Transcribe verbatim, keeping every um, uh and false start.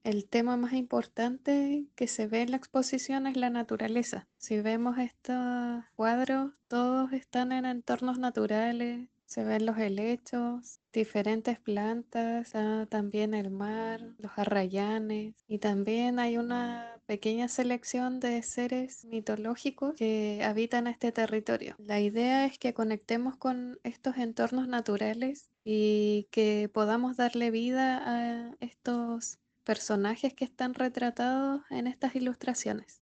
el tema más importante que se ve en la exposición es la naturaleza. Si vemos estos cuadros, todos están en entornos naturales, se ven los helechos, diferentes plantas, ah, también el mar, los arrayanes y también hay una pequeña selección de seres mitológicos que habitan este territorio. La idea es que conectemos con estos entornos naturales y que podamos darle vida a estos personajes que están retratados en estas ilustraciones.